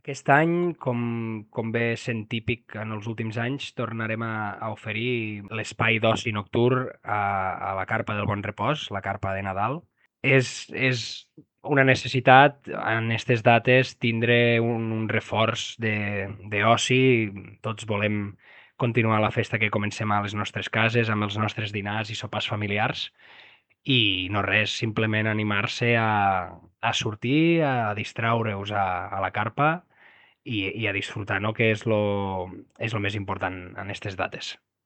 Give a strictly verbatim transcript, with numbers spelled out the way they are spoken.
Aquest any, com, com ve sent típic en els últims anys, tornarem a, a oferir l'espai d'oci nocturn a, a la carpa del Bon Repòs, la carpa de Nadal. És, és una necessitat en aquestes dates tindre un, un reforç de- d'oci. Tots volem continuar la festa que comencem a les nostres cases, amb els nostres dinars i sopars familiars. I no res, simplement animar-se a, a sortir, a distraure-us a, a la carpa i, i a disfrutar, no? Que és lo, és lo més important en aquestes dates.